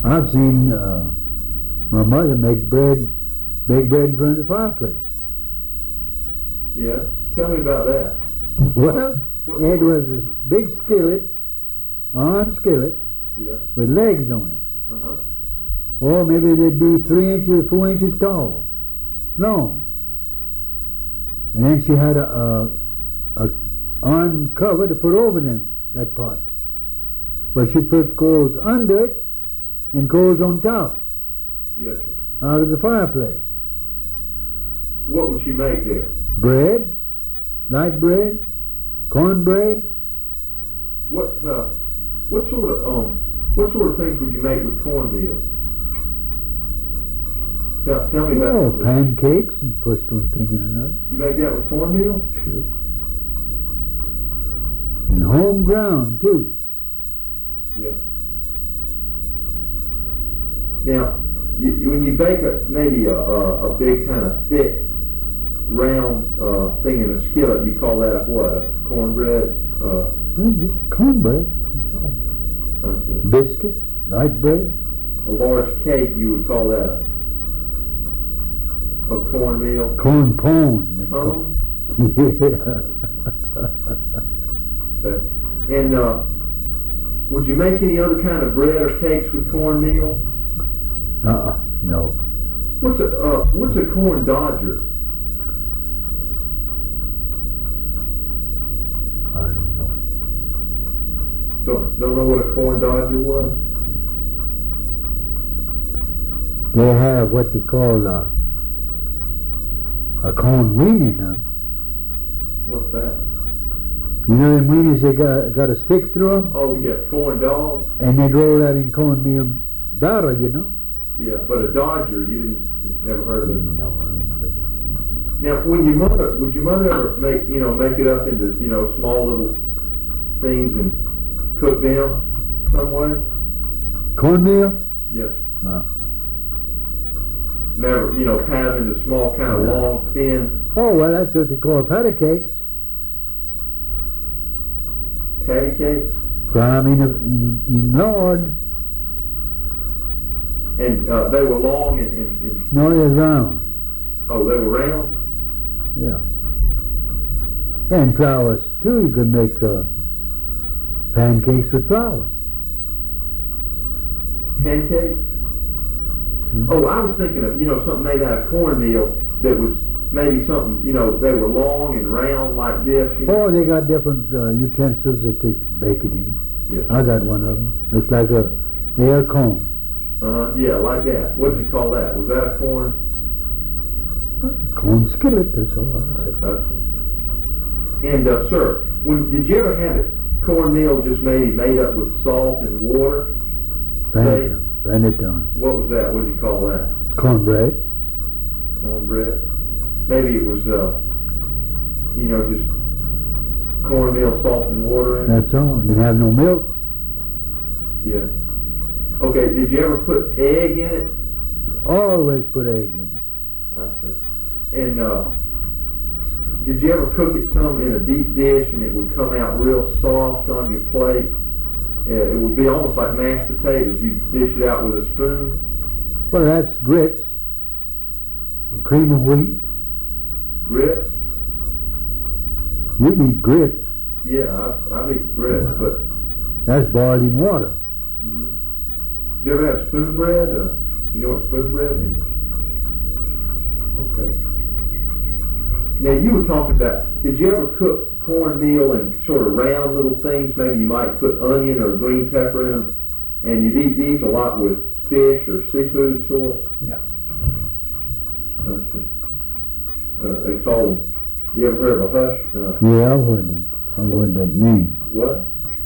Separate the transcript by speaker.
Speaker 1: I've seen my mother make bread, bake bread in front of the fireplace.
Speaker 2: Yeah. Tell me about that.
Speaker 1: Well, it was a big skillet, arm skillet,
Speaker 2: Yeah.
Speaker 1: with legs on it.
Speaker 2: Uh-huh.
Speaker 1: Or maybe they'd be 3 inches, 4 inches tall, long. And then she had a arm cover to put over that pot. But she put coals under it and coals on top,
Speaker 2: Yes, sir.
Speaker 1: out of the fireplace.
Speaker 2: What would she make there?
Speaker 1: Bread, light bread, cornbread.
Speaker 2: What sort of things would you make with cornmeal? Tell me about
Speaker 1: Oh,
Speaker 2: some of
Speaker 1: pancakes and first one thing and another.
Speaker 2: You make that with cornmeal?
Speaker 1: Sure. And home ground too.
Speaker 2: Yes. Now, when you bake maybe a big kind of thick, round thing in a skillet, you call that what? A cornbread?
Speaker 1: Well, just cornbread. That's all.
Speaker 2: That's it.
Speaker 1: Biscuit, light bread.
Speaker 2: A large cake, you would call that a cornmeal
Speaker 1: Corn pone. they call
Speaker 2: pone?
Speaker 1: it.
Speaker 2: Okay. And would you make any other kind of bread or cakes with cornmeal?
Speaker 1: Yeah. No.
Speaker 2: What's a corn dodger?
Speaker 1: I don't know.
Speaker 2: Don't know what a corn dodger was?
Speaker 1: They have what they call a corn weenie now.
Speaker 2: What's that?
Speaker 1: You know them weenies, they got a stick through them,
Speaker 2: Oh yeah, corn dog.
Speaker 1: and they roll that in cornmeal batter, you know?
Speaker 2: Yeah, but a dodger, you never heard of it.
Speaker 1: No, I don't believe it.
Speaker 2: Now, would your mother ever make it up into small little things and cook them some way?
Speaker 1: Cornmeal?
Speaker 2: Yes.
Speaker 1: No.
Speaker 2: Never, pat them into small, kind of
Speaker 1: Yeah.
Speaker 2: long, thin
Speaker 1: Oh, well, that's what they call patty cakes.
Speaker 2: patty cakes,
Speaker 1: Fry 'em in lard.
Speaker 2: and they were long and
Speaker 1: No, they're round.
Speaker 2: oh, they were round.
Speaker 1: Yeah. And flowers, too. You could make pancakes with flour.
Speaker 2: Pancakes.
Speaker 1: Hmm.
Speaker 2: Oh, I was thinking of something made out of cornmeal that was maybe something they were long and round like this.
Speaker 1: Oh, they got different utensils that they bake it in.
Speaker 2: Yes.
Speaker 1: I got one of them. Looks like a air cone.
Speaker 2: Yeah, like that. What'd you call that? Was that a corn?
Speaker 1: Corn skillet, that's all I said.
Speaker 2: That's it. And sir, did you ever have it cornmeal just maybe made up with salt and water?
Speaker 1: Blend it down.
Speaker 2: What was that? What'd you call that?
Speaker 1: Cornbread.
Speaker 2: Cornbread. Maybe it was just cornmeal, salt, and water in it.
Speaker 1: That's all. Didn't have no milk.
Speaker 2: Yeah. Okay. Did you ever put egg in it?
Speaker 1: Always put egg in it.
Speaker 2: That's it. And did you ever cook it some in a deep dish and it would come out real soft on your plate? It would be almost like mashed potatoes. You dish it out with a spoon.
Speaker 1: Well, that's grits and cream of wheat.
Speaker 2: Grits.
Speaker 1: You eat grits.
Speaker 2: Yeah, I've eaten grits,
Speaker 1: Wow.
Speaker 2: but
Speaker 1: That's boiled in water.
Speaker 2: did you ever have spoon bread? You know what spoon bread is? Okay. Now you were talking about, did you ever cook cornmeal in sort of round little things? Maybe you might put onion or green pepper in them, and you'd eat these a lot with fish or seafood sauce?
Speaker 1: Yeah.
Speaker 2: Let's see. They call them, you ever heard of a hush?
Speaker 1: Yeah, I've heard that name.
Speaker 2: What?